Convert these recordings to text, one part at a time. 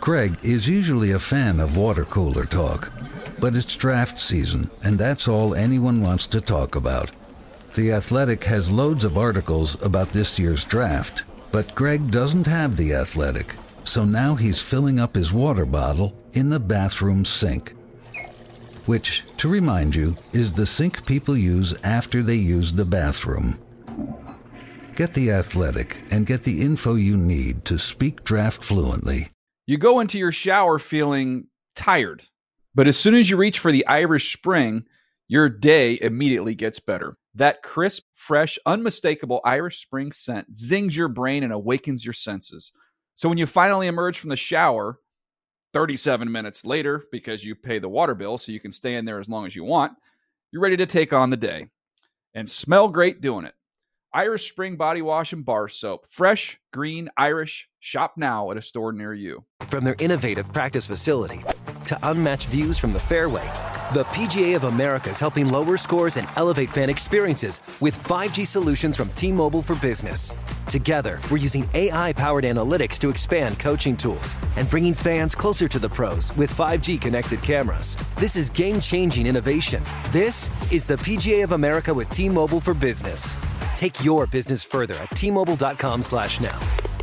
Greg is usually a fan of water cooler talk, but it's draft season, and that's all anyone wants to talk about. The Athletic has loads of articles about this year's draft, but Greg doesn't have The Athletic, so now he's filling up his water bottle in the bathroom sink, which, to remind you, is the sink people use after they use the bathroom. Get The Athletic and get the info you need to speak draft fluently. You go into your shower feeling tired, but as soon as you reach for the Irish Spring, your day immediately gets better. That crisp, fresh, unmistakable Irish Spring scent zings your brain and awakens your senses. So when you finally emerge from the shower, 37 minutes later, because you pay the water bill so you can stay in there as long as you want, you're ready to take on the day and smell great doing it. Irish Spring Body Wash and Bar Soap. Fresh, green, Irish. Shop now at a store near you. From their innovative practice facility to unmatched views from the fairway, the PGA of America is helping lower scores and elevate fan experiences with 5G solutions from T-Mobile for Business. Together, we're using AI-powered analytics to expand coaching tools and bringing fans closer to the pros with 5G connected cameras. This is game-changing innovation. This is the PGA of America with T-Mobile for Business. Take your business further at T-Mobile.com/now.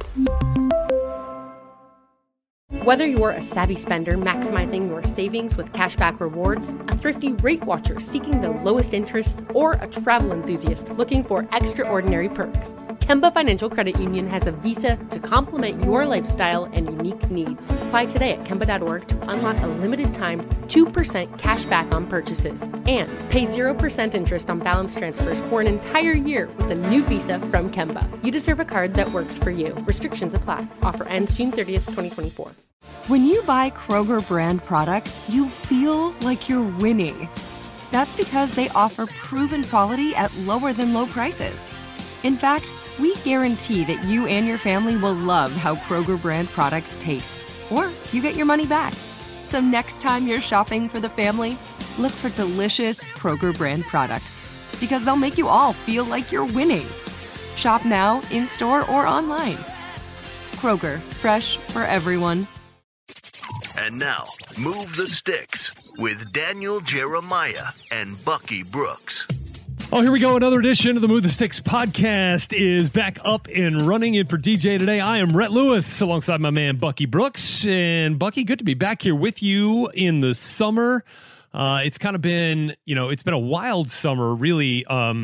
Whether you're a savvy spender maximizing your savings with cashback rewards, a thrifty rate watcher seeking the lowest interest, or a travel enthusiast looking for extraordinary perks, Kemba Financial Credit Union has a visa to complement your lifestyle and unique needs. Apply today at Kemba.org to unlock a limited time 2% cash back on purchases and pay 0% interest on balance transfers for an entire year with a new visa from Kemba. You deserve a card that works for you. Restrictions apply. Offer ends June 30th, 2024. When you buy Kroger brand products, you feel like you're winning. That's because they offer proven quality at lower than low prices. In fact, we guarantee that you and your family will love how Kroger brand products taste, or you get your money back. So next time you're shopping for the family, look for delicious Kroger brand products, because they'll make you all feel like you're winning. Shop now, in-store, or online. Kroger, fresh for everyone. And now, Move the Sticks with Daniel Jeremiah and Bucky Brooks. Oh, here we go. Another edition of the Move the Sticks podcast is back up and running. In for DJ today, I am Rhett Lewis alongside my man Bucky Brooks. And Bucky, good to be back here with you in the summer. It's kind of been, it's been a wild summer, really,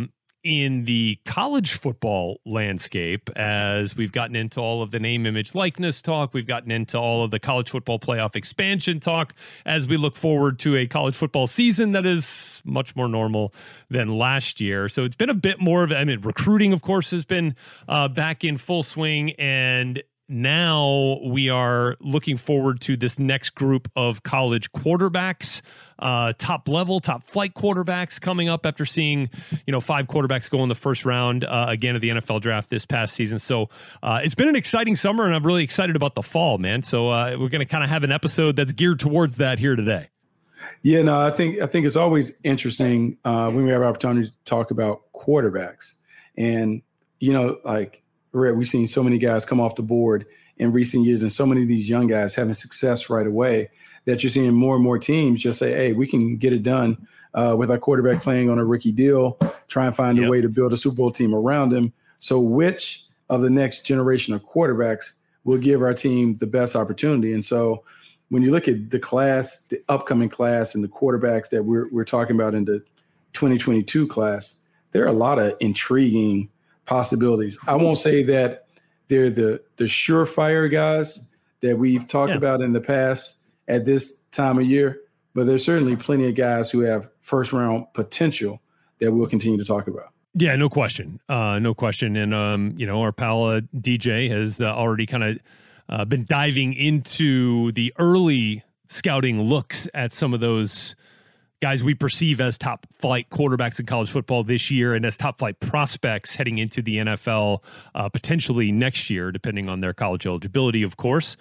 in the college football landscape, as we've gotten into all of the name, image, likeness talk. We've gotten into all of the college football playoff expansion talk as we look forward to a college football season that is much more normal than last year. So it's been a bit more of, recruiting, of course, has been back in full swing, and now we are looking forward to this next group of college quarterbacks, top flight quarterbacks coming up after seeing, 5 quarterbacks go in the first round again of the NFL draft this past season. So it's been an exciting summer, and I'm really excited about the fall, man. So we're going to kind of have an episode that's geared towards that here today. Yeah, no, I think it's always interesting when we have an opportunity to talk about quarterbacks. And, we've seen so many guys come off the board in recent years, and so many of these young guys having success right away that you're seeing more and more teams just say, hey, we can get it done with our quarterback playing on a rookie deal, try and find a way to build a Super Bowl team around him. So which of the next generation of quarterbacks will give our team the best opportunity? And so when you look at the class, the upcoming class, and the quarterbacks that we're talking about in the 2022 class, there are a lot of intriguing possibilities. I won't say that they're the surefire guys that we've talked about in the past at this time of year, but there's certainly plenty of guys who have first round potential that we'll continue to talk about. Yeah, no question. No question. And, our pal DJ has already kind of been diving into the early scouting looks at some of those guys we perceive as top flight quarterbacks in college football this year and as top flight prospects heading into the NFL potentially next year, depending on their college eligibility, of course.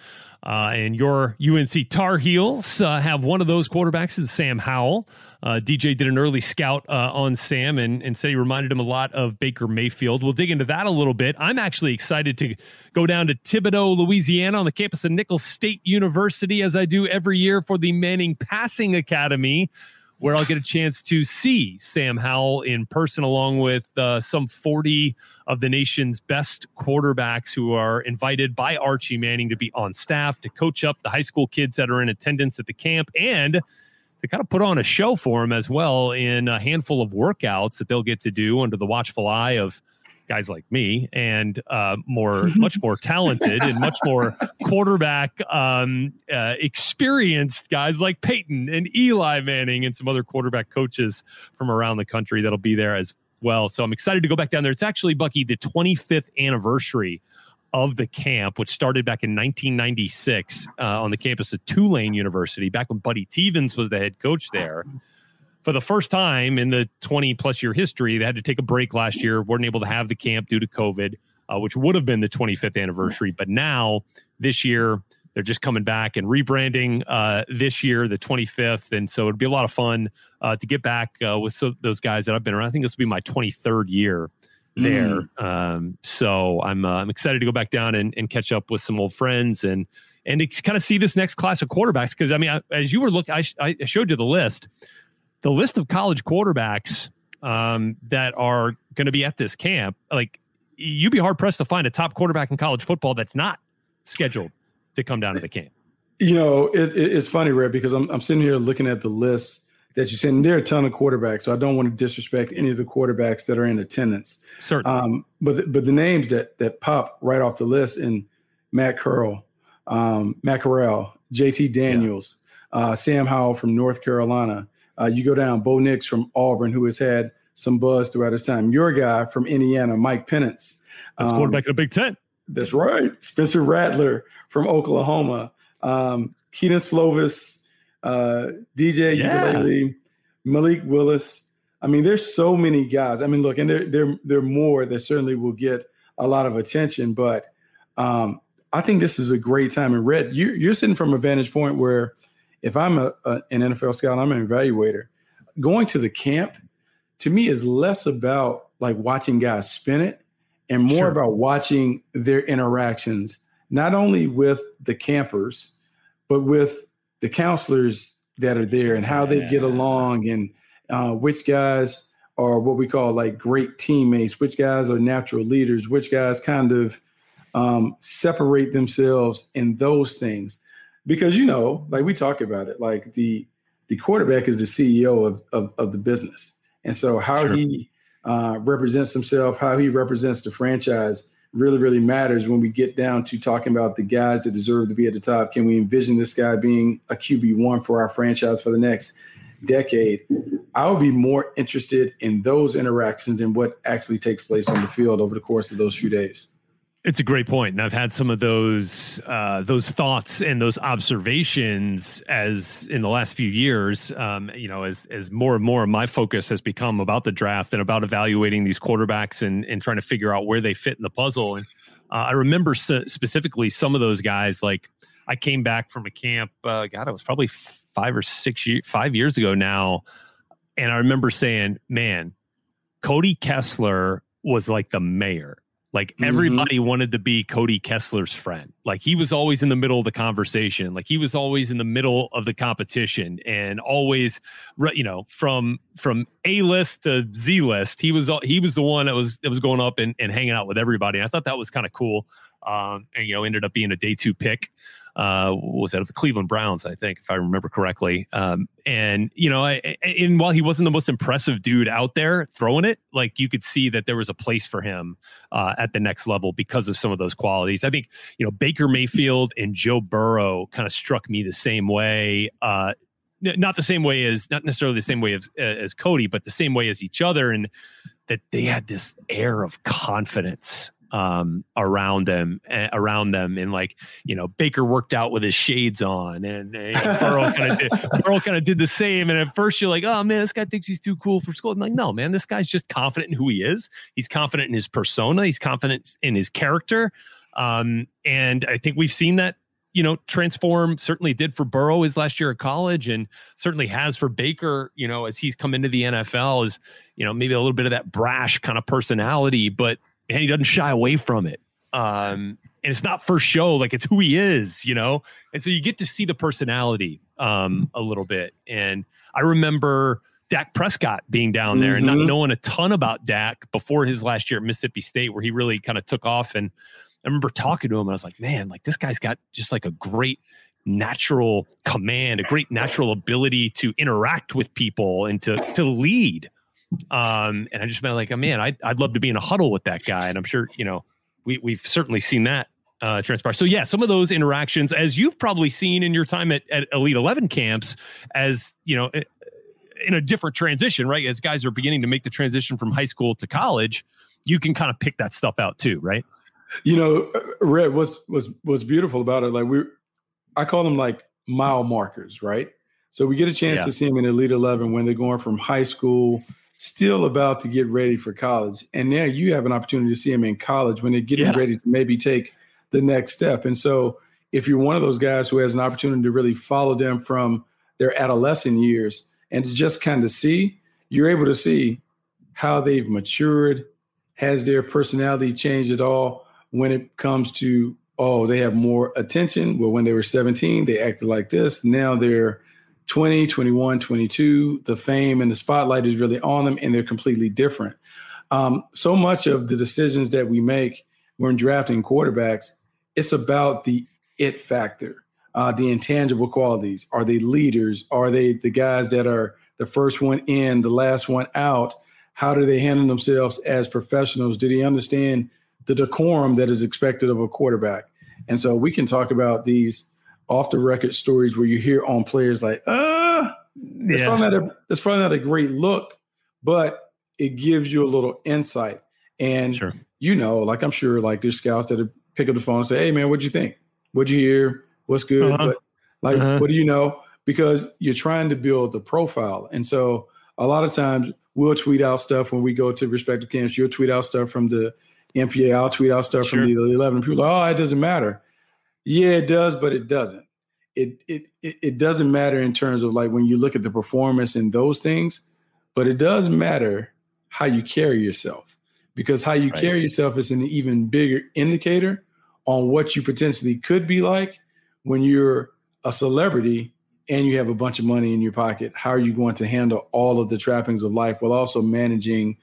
And your UNC Tar Heels have one of those quarterbacks, is Sam Howell. DJ did an early scout on Sam and said he reminded him a lot of Baker Mayfield. We'll dig into that a little bit. I'm actually excited to go down to Thibodaux, Louisiana, on the campus of Nicholls State University, as I do every year for the Manning Passing Academy, where I'll get a chance to see Sam Howell in person, along with some 40 of the nation's best quarterbacks who are invited by Archie Manning to be on staff to coach up the high school kids that are in attendance at the camp, and to kind of put on a show for them as well in a handful of workouts that they'll get to do under the watchful eye of guys like me and much more talented and much more quarterback experienced guys like Peyton and Eli Manning and some other quarterback coaches from around the country that'll be there as well. So I'm excited to go back down there. It's actually, Bucky, the 25th anniversary of the camp, which started back in 1996 on the campus of Tulane University, back when Buddy Tevens was the head coach there. For the first time in the 20-plus year history, they had to take a break last year, weren't able to have the camp due to COVID, which would have been the 25th anniversary. But now, this year, they're just coming back and rebranding this year, the 25th. And so it'd be a lot of fun to get back with those guys that I've been around. I think this will be my 23rd year there. So I'm excited to go back down and catch up with some old friends and to kind of see this next class of quarterbacks. Because, I mean, as you were looking, I showed you the list of college quarterbacks that are going to be at this camp. Like, you'd be hard pressed to find a top quarterback in college football that's not scheduled to come down to the camp. You know, it's funny, Red, because I'm sitting here looking at the list that you sent, and there are a ton of quarterbacks, so I don't want to disrespect any of the quarterbacks that are in attendance. Certainly. But the names that pop right off the list, and Matt Corral, JT Daniels, Sam Howell from North Carolina. You go down, Bo Nix from Auburn, who has had some buzz throughout his time. Your guy from Indiana, Mike Penance. That's quarterback in the Big Ten. That's right. Spencer Rattler from Oklahoma. Keaton Slovis, DJ Ukulele, Malik Willis. I mean, there's so many guys. I mean, look, and there are more that certainly will get a lot of attention. But I think this is a great time. And Red, you're sitting from a vantage point where, if I'm an NFL scout, I'm an evaluator, going to the camp to me is less about like watching guys spin it and more about watching their interactions, not only with the campers, but with the counselors that are there and how they get along, and which guys are what we call like great teammates, which guys are natural leaders, which guys kind of separate themselves in those things. Because, you know, like we talk about it, like the quarterback is the CEO of the business. And so how he represents himself, how he represents the franchise really, really matters when we get down to talking about the guys that deserve to be at the top. Can we envision this guy being a QB1 for our franchise for the next decade? I would be more interested in those interactions and what actually takes place on the field over the course of those few days. It's a great point. And I've had some of those thoughts and those observations as in the last few years, as more and more of my focus has become about the draft and about evaluating these quarterbacks and trying to figure out where they fit in the puzzle. And I remember specifically some of those guys. Like, I came back from a camp, it was probably 5 years ago now. And I remember saying, man, Cody Kessler was like the mayor. Like, everybody wanted to be Cody Kessler's friend. Like, he was always in the middle of the conversation. Like, he was always in the middle of the competition, and always, from A list to Z list, he was the one that was going up and hanging out with everybody. And I thought that was kind of cool. And ended up being a day 2 pick. Was that of the Cleveland Browns, I think, if I remember correctly. And while he wasn't the most impressive dude out there throwing it, like, you could see that there was a place for him at the next level because of some of those qualities. I think, Baker Mayfield and Joe Burrow kind of struck me the same way. Not necessarily the same way as Cody, but the same way as each other, and that they had this air of confidence around them, and like, Baker worked out with his shades on, and Burrow kind of did the same. And at first you're like, oh man, this guy thinks he's too cool for school. I'm like, no, man, this guy's just confident in who he is. He's confident in his persona. He's confident in his character. And I think we've seen that, transform. Certainly did for Burrow his last year at college, and certainly has for Baker, as he's come into the NFL, is, maybe a little bit of that brash kind of personality, but and he doesn't shy away from it. And it's not for show, like it's who he is, and so you get to see the personality a little bit. And I remember Dak Prescott being down there and not knowing a ton about Dak before his last year at Mississippi State, where he really kind of took off. And I remember talking to him and I was like, man, like this guy's got just like a great natural command, a great natural ability to interact with people and to lead. And I just meant like, oh, man, I'd love to be in a huddle with that guy. And I'm sure, we've certainly seen that transpire. So yeah, some of those interactions, as you've probably seen in your time at Elite 11 camps, as in a different transition, right? As guys are beginning to make the transition from high school to college, you can kind of pick that stuff out too, right? Red, what's beautiful about it, like I call them like mile markers, right? So we get a chance to see them in Elite 11 when they're going from high school, still about to get ready for college. And now you have an opportunity to see them in college when they're getting ready to maybe take the next step. And so if you're one of those guys who has an opportunity to really follow them from their adolescent years and to just kind of see, you're able to see how they've matured. Has their personality changed at all when it comes to, they have more attention? Well, when they were 17, they acted like this. Now they're 20, 21, 22, the fame and the spotlight is really on them and they're completely different. So much of the decisions that we make when drafting quarterbacks, it's about the it factor, the intangible qualities. Are they leaders? Are they the guys that are the first one in, the last one out? How do they handle themselves as professionals? Do they understand the decorum that is expected of a quarterback? And so we can talk about these off the record stories where you hear on players like, it's probably not a great look, but it gives you a little insight. And, like I'm sure like there's scouts that pick up the phone and say, hey, man, what'd you think? What'd you hear? What's good? But what do you know? Because you're trying to build the profile. And so a lot of times we'll tweet out stuff when we go to respective camps. You'll tweet out stuff from the MPA. I'll tweet out stuff from the 11. People are like, it doesn't matter. Yeah, it does, but it doesn't. It doesn't matter in terms of like when you look at the performance and those things, but it does matter how you carry yourself, because how you carry yourself is an even bigger indicator on what you potentially could be like when you're a celebrity and you have a bunch of money in your pocket. How are you going to handle all of the trappings of life while also managing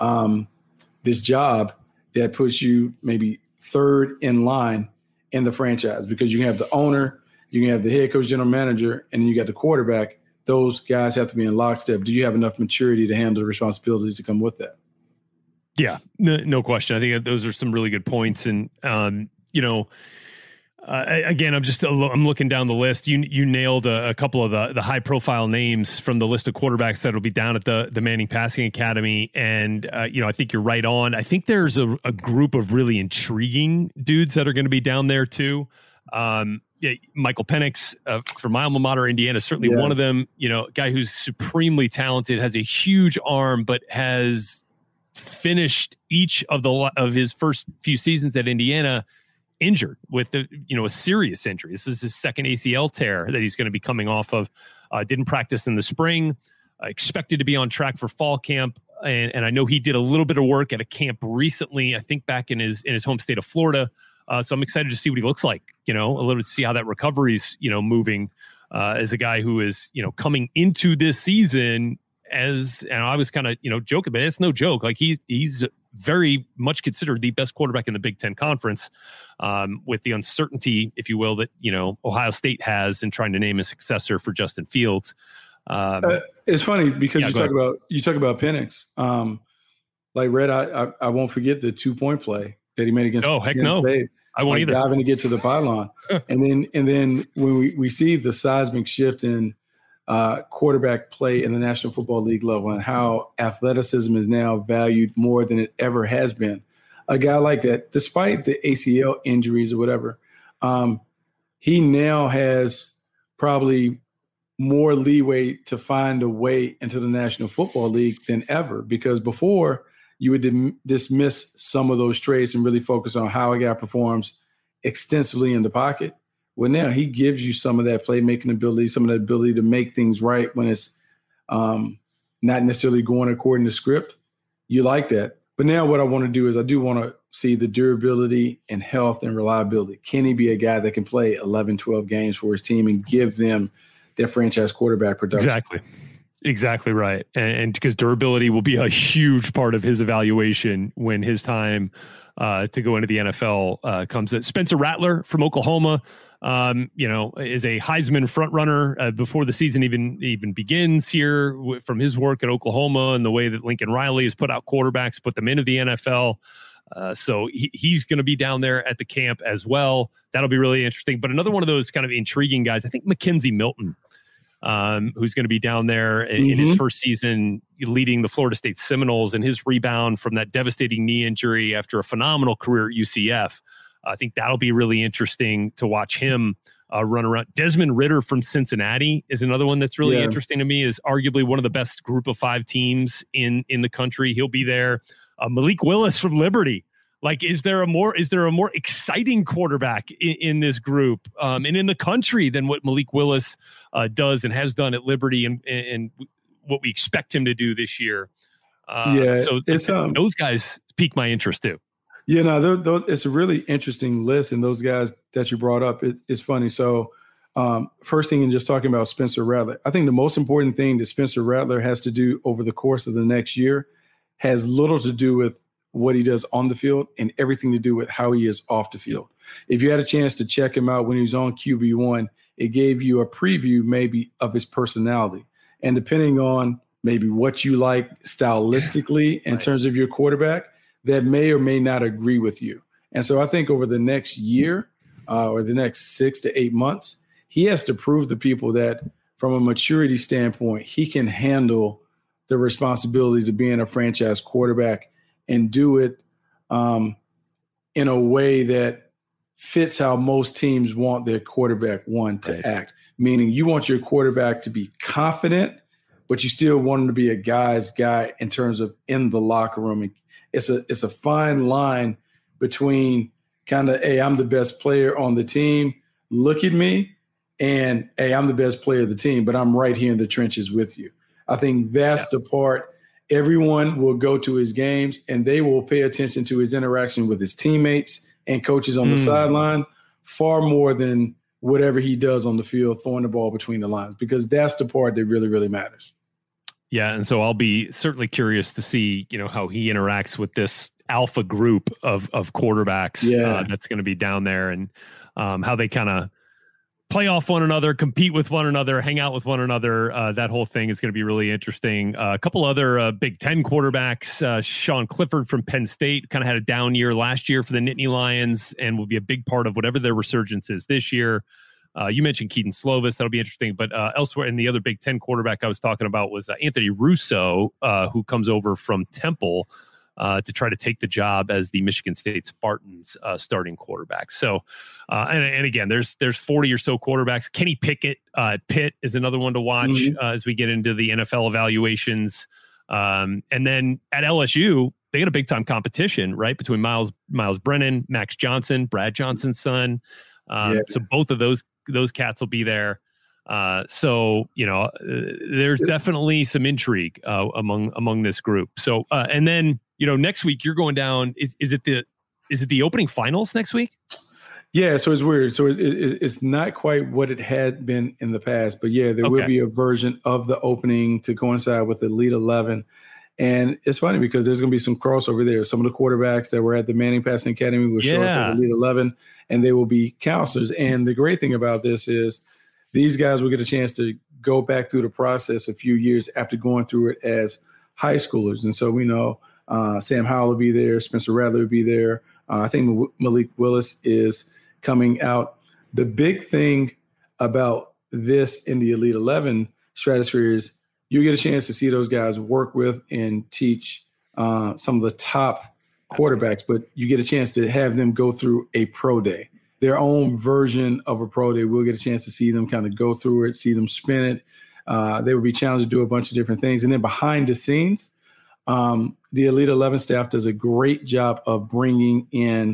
this job that puts you maybe third in line in the franchise? Because you have the owner, you can have the head coach, general manager, and then you got the quarterback. Those guys have to be in lockstep. Do you have enough maturity to handle the responsibilities to come with that? Yeah, no question. I think those are some really good points. And, again, I'm looking down the list. You nailed a couple of the high profile names from the list of quarterbacks that will be down at the Manning Passing Academy. And, I think you're right on. I think there's a group of really intriguing dudes that are going to be down there too. Michael Penix from my alma mater, Indiana, certainly one of them, guy who's supremely talented, has a huge arm, but has finished each of his first few seasons at Indiana injured with a serious injury. This is his second ACL tear that he's going to be coming off of. Didn't practice in the spring, expected to be on track for fall camp. And I know he did a little bit of work at a camp recently, I think back in his home state of Florida. So I'm excited to see what he looks like, a little bit to see how that recovery's, moving as a guy who is, coming into this season and I was kind of, joking, but it's no joke. Like he's very much considered the best quarterback in the Big Ten Conference, with the uncertainty, if you will, that, Ohio State has in trying to name a successor for Justin Fields. It's funny because you talk about Penix. Like Red, I won't forget the 2-point play that he made against State. I won't either. Diving to get to the pylon. and then when we see the seismic shift in quarterback play in the National Football League level and how athleticism is now valued more than it ever has been. A guy like that, despite the ACL injuries or whatever, he now has probably more leeway to find a way into the National Football League than ever, because before you would dismiss some of those traits and really focus on how a guy performs extensively in the pocket. Well, now he gives you some of that playmaking ability, some of that ability to make things right when it's not necessarily going according to script. You like that. But now what I want to do is I do want to see the durability and health and reliability. Can he be a guy that can play 11, 12 games for his team and give them their franchise quarterback production? Exactly right. And because durability will be a huge part of his evaluation when his time to go into the NFL comes. Spencer Rattler from Oklahoma, is a Heisman front runner before the season even begins here from his work at Oklahoma and the way that Lincoln Riley has put out quarterbacks, put them into the NFL. So he's going to be down there at the camp as well. That'll be really interesting. But another one of those kind of intriguing guys, I think Mackenzie Milton, who's going to be down there in his first season leading the Florida State Seminoles, and his rebound from that devastating knee injury after a phenomenal career at UCF. I think that'll be really interesting to watch him run around. Desmond Ridder from Cincinnati is another one that's really interesting to me, is arguably one of the best group of 5 teams in the country. He'll be there. Malik Willis from Liberty. Like, is there a more exciting quarterback in this group and in the country than what Malik Willis does and has done at Liberty and what we expect him to do this year? So those guys pique my interest too. Yeah, no, it's a really interesting list, and those guys that you brought up, it's funny. So first thing, in just talking about Spencer Rattler, I think the most important thing that Spencer Rattler has to do over the course of the next year has little to do with what he does on the field and everything to do with how he is off the field. If you had a chance to check him out when he was on QB1, it gave you a preview maybe of his personality. And depending on maybe what you like stylistically in terms of your quarterback, that may or may not agree with you. And so I think over the next year or the next 6 to 8 months, he has to prove to people that from a maturity standpoint, he can handle the responsibilities of being a franchise quarterback and do it in a way that fits how most teams want their quarterback to act. Meaning you want your quarterback to be confident, but you still want him to be a guy's guy in terms of in the locker room. It's a fine line between kind of, hey, I'm the best player on the team, look at me, and hey, I'm the best player of the team, but I'm right here in the trenches with you. I think that's the part. Everyone will go to his games and they will pay attention to his interaction with his teammates and coaches on the sideline far more than whatever he does on the field, throwing the ball between the lines, because that's the part that really, really matters. Yeah. And so I'll be certainly curious to see, how he interacts with this alpha group of quarterbacks that's going to be down there, and how they kind of play off one another, compete with one another, hang out with one another. That whole thing is going to be really interesting. A couple other Big Ten quarterbacks, Sean Clifford from Penn State kind of had a down year last year for the Nittany Lions and will be a big part of whatever their resurgence is this year. You mentioned Keaton Slovis. That'll be interesting. But elsewhere, and the other Big Ten quarterback I was talking about was Anthony Russo, who comes over from Temple to try to take the job as the Michigan State Spartans starting quarterback. So, and again, there's 40 or so quarterbacks. Kenny Pickett at Pitt is another one to watch as we get into the NFL evaluations. And then at LSU, they got a big time competition, right, between Miles Brennan, Max Johnson, Brad Johnson's son. So both of those cats will be there. There's definitely some intrigue among this group. So, and then, next week you're going down. Is it the opening finals next week? Yeah. So it's weird. So it's not quite what it had been in the past, but yeah, there will be a version of the opening to coincide with the Elite 11. And it's funny because there's going to be some crossover there. Some of the quarterbacks that were at the Manning Passing Academy will show up at the Elite 11, and they will be counselors. And the great thing about this is these guys will get a chance to go back through the process a few years after going through it as high schoolers. And so we know Sam Howell will be there, Spencer Rattler will be there. I think Malik Willis is coming out. The big thing about this in the Elite 11 stratosphere is you get a chance to see those guys work with and teach some of the top quarterbacks, but you get a chance to have them go through a pro day, their own version of a pro day. We'll get a chance to see them kind of go through it, see them spin it. They will be challenged to do a bunch of different things. And then behind the scenes, the Elite 11 staff does a great job of bringing in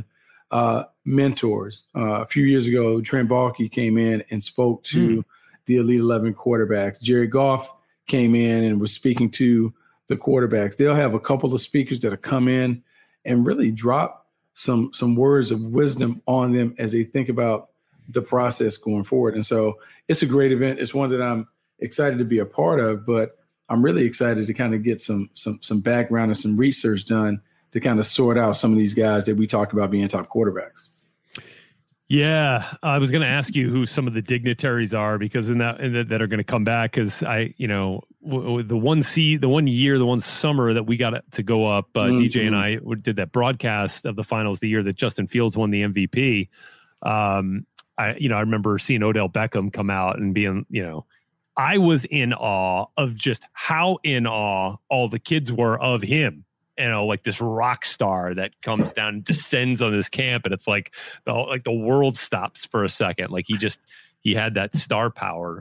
mentors. A few years ago, Trent Baalke came in and spoke to the Elite 11 quarterbacks. Jared Goff came in and was speaking to the quarterbacks. They'll have a couple of speakers that will come in and really drop some words of wisdom on them as they think about the process going forward. And so it's a great event. It's one that I'm excited to be a part of, but I'm really excited to kind of get some background and some research done to kind of sort out some of these guys that we talk about being top quarterbacks. Yeah, I was going to ask you who some of the dignitaries are, because that are going to come back. Because the one summer that we got to go up, DJ and I did that broadcast of the finals the year that Justin Fields won the MVP. I remember seeing Odell Beckham come out and being, I was in awe of just how in awe all the kids were of him. Like this rock star that comes down and descends on this camp, and it's like the world stops for a second. Like he had that star power.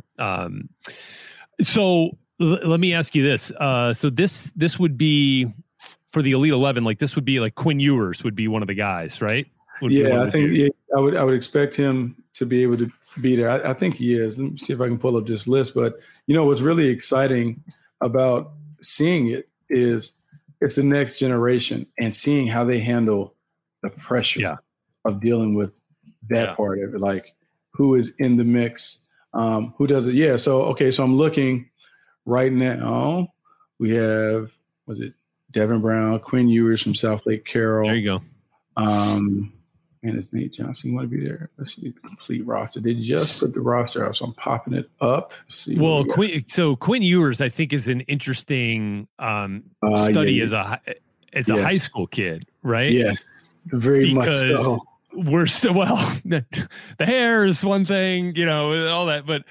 So let me ask you this. So this would be for the Elite 11. Like this would be like Quinn Ewers would be one of the guys, right? I think I would expect him to be able to be there. I think he is. Let me see if I can pull up this list. But what's really exciting about seeing it is it's the next generation and seeing how they handle the pressure of dealing with that part of it. Like who is in the mix, who does it. Yeah. So I'm looking right now. We have, was it Devin Brown, Quinn Ewers from South Lake Carroll. There you go. And it's Nate Johnson. You want to be there? Let's see the complete roster. They just put the roster up, so I'm popping it up. Well, Quinn Ewers, I think, is an interesting study as a high school kid, right? Yes, very much so. We're still the hair is one thing, all that, but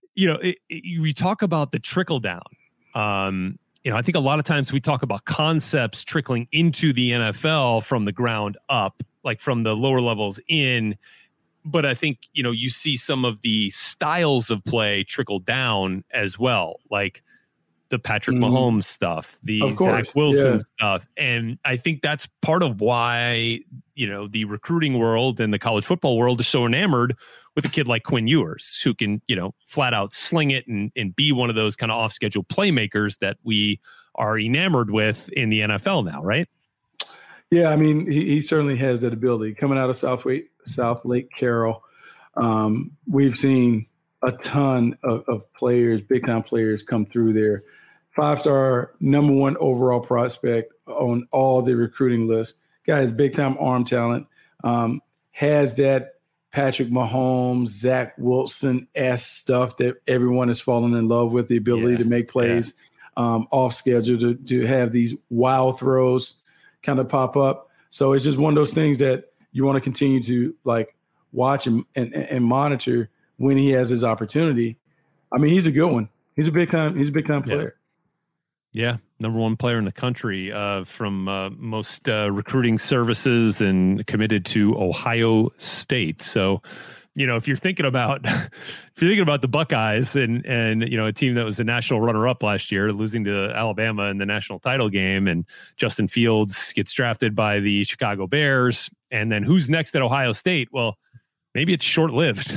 we talk about the trickle down. I think a lot of times we talk about concepts trickling into the NFL from the ground up, like from the lower levels in. But I think, you see some of the styles of play trickle down as well, like the Patrick Mahomes stuff, the Zach Wilson stuff. And I think that's part of why, the recruiting world and the college football world is so enamored with a kid like Quinn Ewers, who can, flat out sling it and be one of those kind of off schedule playmakers that we are enamored with in the NFL now, right? Yeah, I mean, he certainly has that ability. Coming out of South Lake Carroll, we've seen a ton of players, big-time players, come through there. 5-star, number 1 overall prospect on all the recruiting lists. Guy has big-time arm talent, has that Patrick Mahomes, Zach Wilson-esque stuff that everyone has fallen in love with, the ability to make plays off schedule, to have these wild throws kind of pop up. So it's just one of those things that you want to continue to watch and monitor when he has his opportunity. I mean, he's a good one. He's a big time player. Yeah. Number 1 player in the country from most recruiting services, and committed to Ohio State. So, if you're thinking about the Buckeyes and a team that was the national runner-up last year, losing to Alabama in the national title game, and Justin Fields gets drafted by the Chicago Bears, and then who's next at Ohio State? Well, maybe it's short-lived,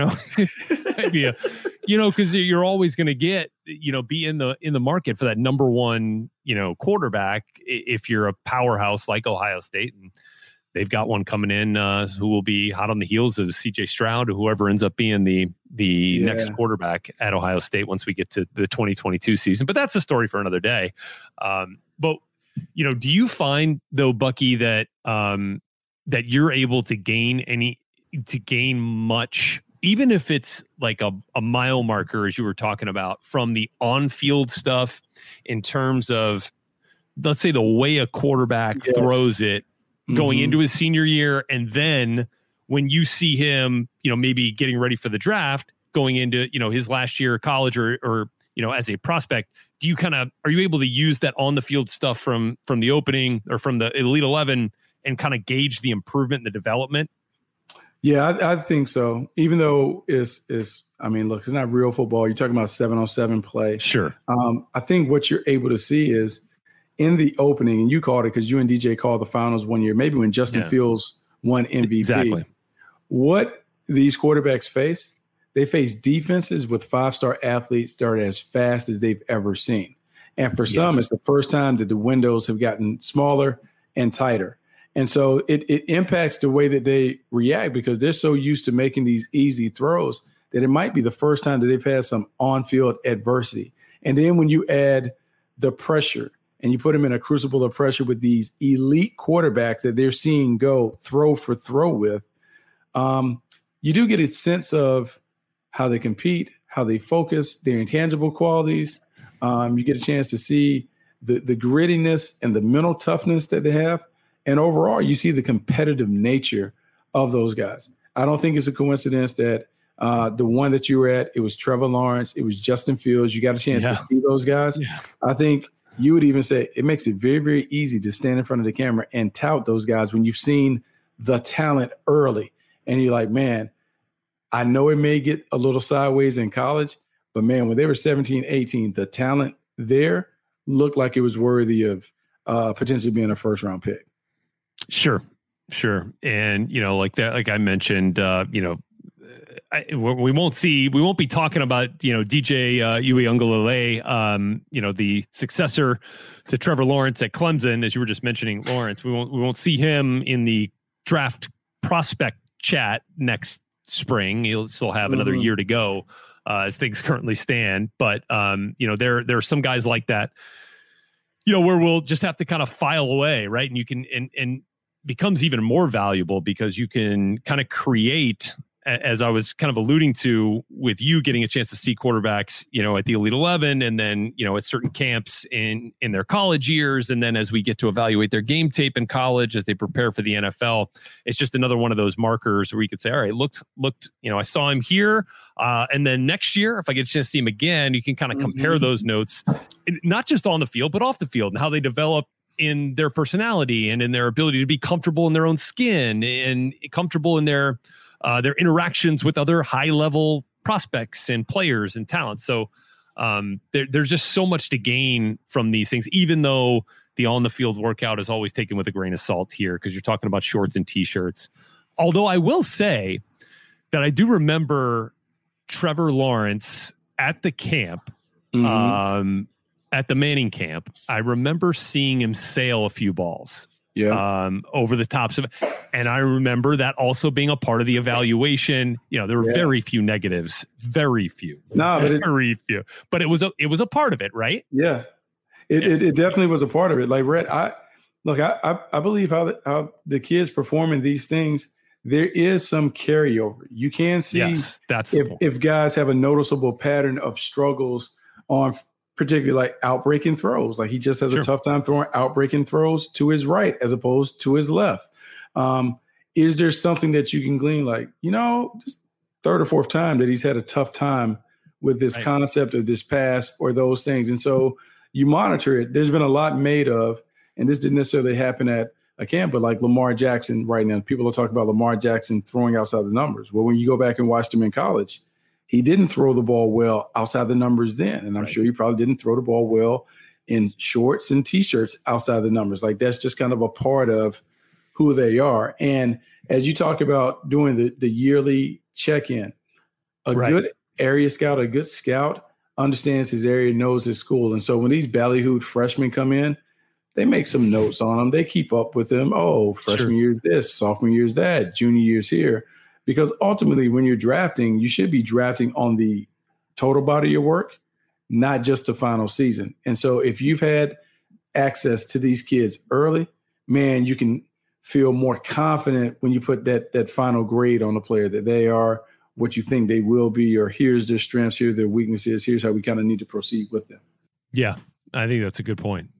maybe because you're always going to get, be in the market for that number 1, quarterback if you're a powerhouse like Ohio State. And they've got one coming in who will be hot on the heels of CJ Stroud, or whoever ends up being the next quarterback at Ohio State once we get to the 2022 season. But that's a story for another day. But do you find though, Bucky, that that you're able to gain much, even if it's like a mile marker, as you were talking about, from the on-field stuff in terms of, let's say, the way a quarterback throws it going into his senior year, and then when you see him, maybe getting ready for the draft, going into, his last year of college or as a prospect, are you able to use that on the field stuff from the opening or from the Elite 11 and kind of gauge the improvement and the development? Yeah, I think so. Even though it's not real football. You're talking about 7-on-7 play. Sure. I think what you're able to see is in the opening, and you called it because you and DJ called the finals one year, maybe when Justin Fields won MVP. Exactly. What these quarterbacks face, they face defenses with 5-star athletes that are as fast as they've ever seen. And for some, it's the first time that the windows have gotten smaller and tighter. And so it impacts the way that they react because they're so used to making these easy throws that it might be the first time that they've had some on-field adversity. And then when you add the pressure and you put them in a crucible of pressure with these elite quarterbacks that they're seeing go throw for throw with, you do get a sense of how they compete, how they focus, their intangible qualities. You get a chance to see the grittiness and the mental toughness that they have. And overall, you see the competitive nature of those guys. I don't think it's a coincidence that the one that you were at, it was Trevor Lawrence, it was Justin Fields. You got a chance to see those guys. Yeah. I think you would even say it makes it very, very easy to stand in front of the camera and tout those guys when you've seen the talent early. And you're like, man, I know it may get a little sideways in college, but man, when they were 17, 18, the talent there looked like it was worthy of potentially being a first-round pick. Sure. And, like that, like I mentioned, we won't be talking about, DJ Uiagalelei, the successor to Trevor Lawrence at Clemson, as you were just mentioning, Lawrence. We won't see him in the draft prospect chat next spring. He'll still have another year to go as things currently stand. But, there are some guys like that, where we'll just have to kind of file away, right? And you can, and becomes even more valuable because you can kind of create, as I was kind of alluding to with you getting a chance to see quarterbacks, at the Elite 11 and then, at certain camps in their college years. And then as we get to evaluate their game tape in college, as they prepare for the NFL, it's just another one of those markers where you could say, all right, looked, I saw him here. And then next year, if I get a chance to see him again, you can kind of compare those notes, not just on the field, but off the field and how they develop in their personality and in their ability to be comfortable in their own skin and comfortable in their interactions with other high-level prospects and players and talent. So there's just so much to gain from these things, even though the on-the-field workout is always taken with a grain of salt here because you're talking about shorts and T-shirts. Although I will say that I do remember Trevor Lawrence at the camp, at the Manning camp. I remember seeing him sail a few balls. Over the tops of it. And I remember that also being a part of the evaluation. There were very few negatives, very few. Very few. But it was a part of it, right? Yeah. It definitely was a part of it. Like, Rhett, I believe how the kids perform in these things, there is some carryover. You can see if guys have a noticeable pattern of struggles on particularly like outbreaking throws. Like he just has a tough time throwing outbreaking throws to his right as opposed to his left. Is there something that you can glean, like, just third or fourth time that he's had a tough time with this concept of this pass or those things? And so you monitor it. There's been a lot made of, and this didn't necessarily happen at a camp, but like Lamar Jackson right now, people are talking about Lamar Jackson throwing outside the numbers. Well, when you go back and watch him in college, he didn't throw the ball well outside the numbers then. And I'm sure he probably didn't throw the ball well in shorts and T-shirts outside the numbers. Like that's just kind of a part of who they are. And as you talk about doing the yearly check-in, a good area scout, a good scout understands his area, knows his school. And so when these ballyhooed freshmen come in, they make some notes on them. They keep up with them. Oh, freshman year's this, sophomore year's that, junior year's here. Because ultimately, when you're drafting, you should be drafting on the total body of your work, not just the final season. And so if you've had access to these kids early, man, you can feel more confident when you put that final grade on the player, that they are what you think they will be, or here's their strengths, here are their weaknesses, here's how we kind of need to proceed with them. Yeah, I think that's a good point.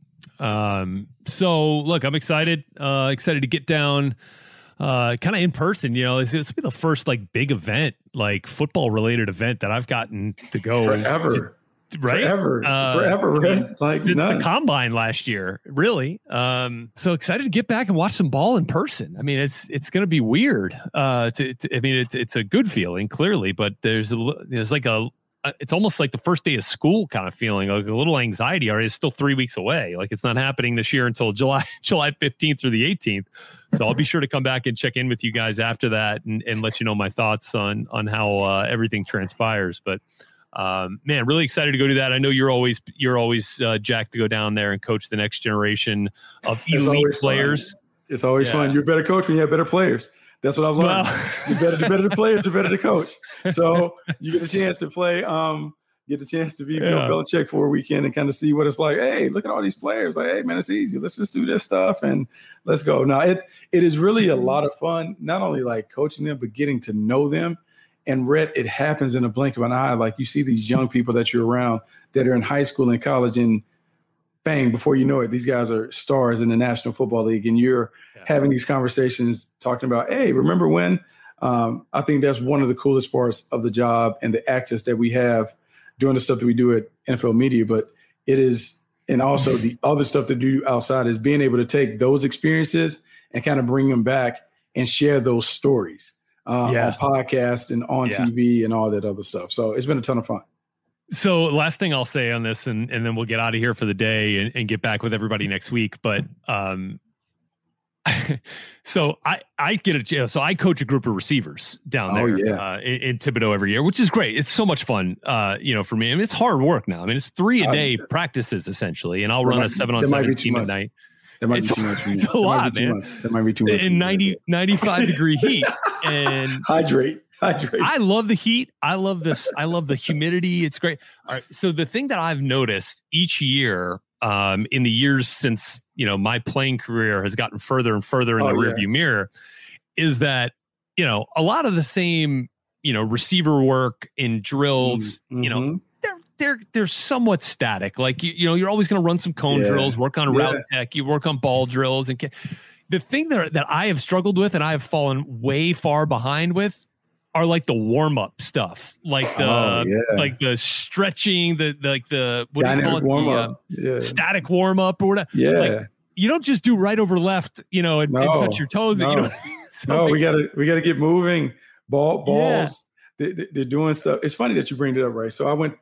So, look, I'm excited to get down kind of in person. This will be the first like big event, like football related event that I've gotten to go forever. Forever. Like since the combine last year, really. So excited to get back and watch some ball in person. I mean, it's going to be weird. It's a good feeling clearly, but there's like a it's almost like the first day of school kind of feeling, like a little anxiety. It's still 3 weeks away. Like it's not happening this year until July 15th through the 18th. So I'll be sure to come back and check in with you guys after that and let you know my thoughts on how everything transpires. But man, really excited to go do that. I know you're always jacked to go down there and coach the next generation of elite players. It's always fun. You're a better coach when you have better players. That's what I've learned. Well, the better the players, the better the coach. So you get a chance to play, get the chance to be Bill Belichick for a weekend and kind of see what it's like. Hey, look at all these players. Like, hey, man, it's easy. Let's just do this stuff and let's go. Now, it is really a lot of fun, not only like coaching them, but getting to know them. And Rhett, it happens in a blink of an eye. Like you see these young people that you're around that are in high school and college, and bang, before you know it, these guys are stars in the National Football League. And you're having these conversations talking about, hey, remember when? I think that's one of the coolest parts of the job and the access that we have doing the stuff that we do at NFL Media. But it is, and also the other stuff to do outside is being able to take those experiences and kind of bring them back and share those stories on podcasts and on TV and all that other stuff. So it's been a ton of fun. So last thing I'll say on this, and then we'll get out of here for the day and get back with everybody next week. But so I coach a group of receivers down there in Thibodaux every year, which is great. It's so much fun, for me. I mean, it's hard work now. I mean, it's 3 a day practices essentially, and I'll run a 7-on-7 team at night. That might be too much. It's a lot, man. That might be too much. In 95 degree heat. And hydrate. I love the heat. I love this. I love the humidity. It's great. All right. So the thing that I've noticed each year, in the years since, my playing career has gotten further and further in the rearview mirror, is that, a lot of the same, receiver work in drills, they're somewhat static. Like, you're always going to run some cone drills, work on route tech, you work on ball drills. And the thing that I have struggled with and I have fallen way far behind with are like the warm-up stuff, like the stretching, the what do you call it? Warm-up. Static warm-up or whatever. Yeah. Like, you don't just do right over left, and touch your toes. No, we gotta get moving. Balls. They're doing stuff. It's funny that you bring it up, right? So I went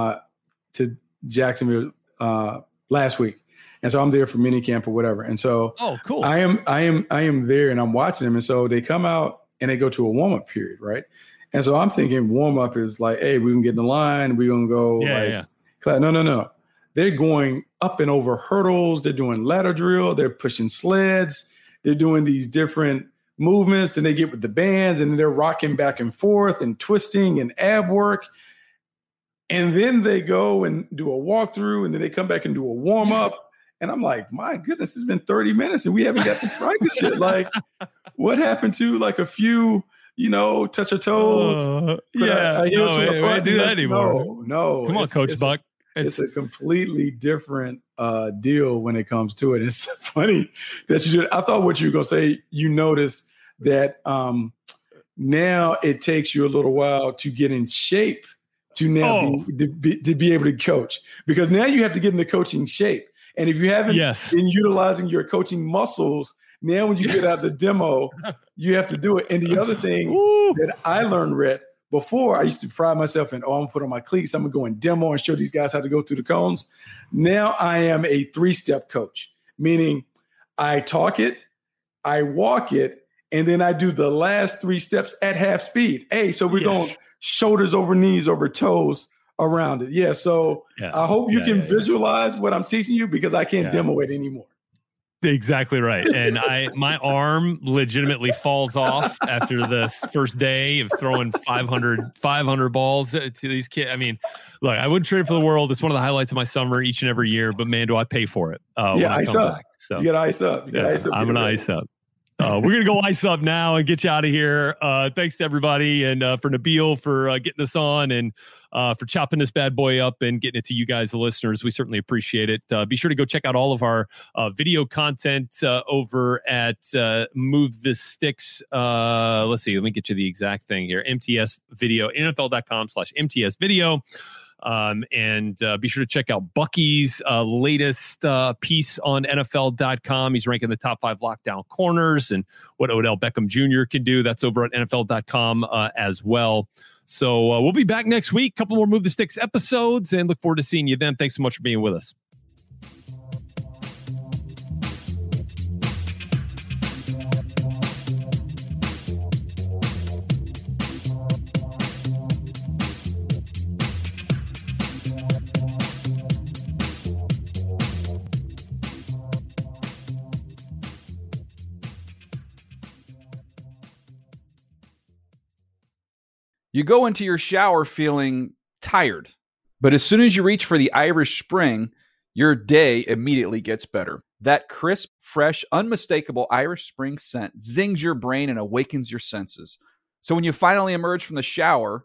to Jacksonville last week, and so I'm there for minicamp or whatever. And so, cool. I am there, and I'm watching them. And so they come out and they go to a warm-up period, right? And so I'm thinking warm-up is like, hey, we can get in the line, we're gonna go No. They're going up and over hurdles, they're doing ladder drill, they're pushing sleds, they're doing these different movements, then they get with the bands and they're rocking back and forth and twisting and ab work. And then they go and do a walkthrough, and then they come back and do a warm-up. And I'm like, my goodness, it's been 30 minutes and we haven't got to practice yet. Like, what happened to like a few, touch of toes? We don't do that anymore. No. Come on, Coach Buck. It's a completely different deal when it comes to it. It's funny that you did. I thought what you were going to say, you notice that now it takes you a little while to get in shape to now to be able to coach, because now you have to get in the coaching shape. And if you haven't been utilizing your coaching muscles, now when you get out the demo, you have to do it. And the other thing that I learned, Rhett, before I used to pride myself in, I'm going to put on my cleats, I'm going to go and demo and show these guys how to go through the cones. Now I am a 3-step coach, meaning I talk it, I walk it, and then I do the last 3 steps at half speed. Hey, so we're going shoulders over knees over toes around it. I hope you can visualize what I'm teaching you, because I can't demo it anymore. Exactly right. And my arm legitimately falls off after this first day of throwing 500 balls to these kids. I mean, look, I wouldn't trade it for the world. It's one of the highlights of my summer each and every year, but man, do I pay for it. Ice up. Back. So you got to ice up. I'm going to ice up. We're going to go ice up now and get you out of here. Thanks to everybody, and for Nabil for getting us on, and for chopping this bad boy up and getting it to you guys, the listeners. We certainly appreciate it. Be sure to go check out all of our video content over at Move the Sticks. Let's see. Let me get you the exact thing here. MTS Video, NFL.com/MTS Video. And be sure to check out Bucky's latest piece on NFL.com. He's ranking the top 5 lockdown corners and what Odell Beckham Jr. can do. That's over at NFL.com as well. So we'll be back next week. Couple more Move the Sticks episodes, and look forward to seeing you then. Thanks so much for being with us. You go into your shower feeling tired, but as soon as you reach for the Irish Spring, your day immediately gets better. That crisp, fresh, unmistakable Irish Spring scent zings your brain and awakens your senses. So when you finally emerge from the shower,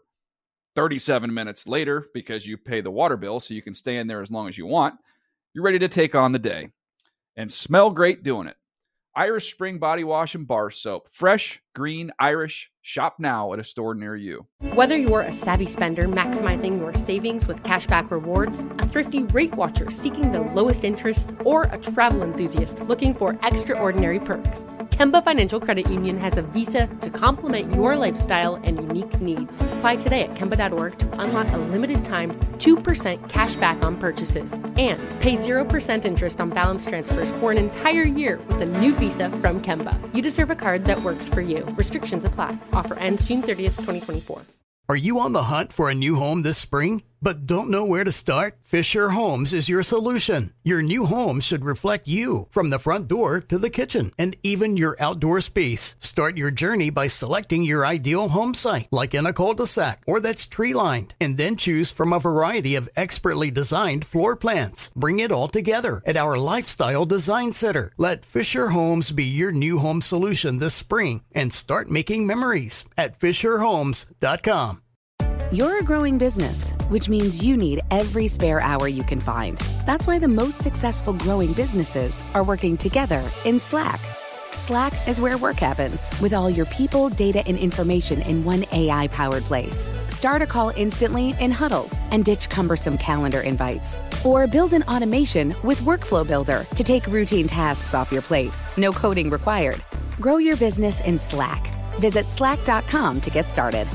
37 minutes later, because you pay the water bill so you can stay in there as long as you want, you're ready to take on the day and smell great doing it. Irish Spring Body Wash and Bar Soap. Fresh, green, Irish. Shop now at a store near you. Whether you're a savvy spender maximizing your savings with cashback rewards, a thrifty rate watcher seeking the lowest interest, or a travel enthusiast looking for extraordinary perks, Kemba Financial Credit Union has a visa to complement your lifestyle and unique needs. Apply today at Kemba.org to unlock a limited time 2% cash back on purchases and pay 0% interest on balance transfers for an entire year with a new visa from Kemba. You deserve a card that works for you. Restrictions apply. Offer ends June 30th, 2024. Are you on the hunt for a new home this spring, but don't know where to start? Fisher Homes is your solution. Your new home should reflect you, from the front door to the kitchen, and even your outdoor space. Start your journey by selecting your ideal home site, like in a cul-de-sac or that's tree-lined, and then choose from a variety of expertly designed floor plans. Bring it all together at our Lifestyle Design Center. Let Fisher Homes be your new home solution this spring and start making memories at FisherHomes.com. You're a growing business, which means you need every spare hour you can find. That's why the most successful growing businesses are working together in Slack. Slack is where work happens, with all your people, data, and information in one AI-powered place. Start a call instantly in huddles and ditch cumbersome calendar invites. Or build an automation with Workflow Builder to take routine tasks off your plate. No coding required. Grow your business in Slack. Visit slack.com to get started.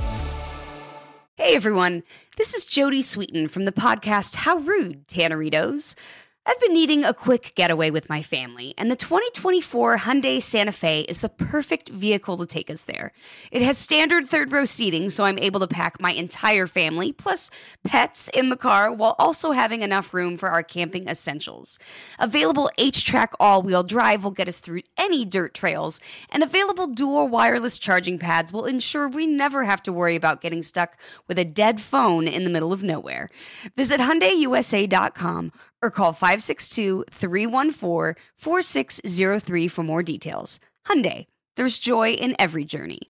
Hey everyone, this is Jody Sweeten from the podcast How Rude, Tanneritos. I've been needing a quick getaway with my family, and the 2024 Hyundai Santa Fe is the perfect vehicle to take us there. It has standard third-row seating, so I'm able to pack my entire family, plus pets, in the car, while also having enough room for our camping essentials. Available H-Track all-wheel drive will get us through any dirt trails, and available dual wireless charging pads will ensure we never have to worry about getting stuck with a dead phone in the middle of nowhere. Visit HyundaiUSA.com or call 562-314-4603 for more details. Hyundai, there's joy in every journey.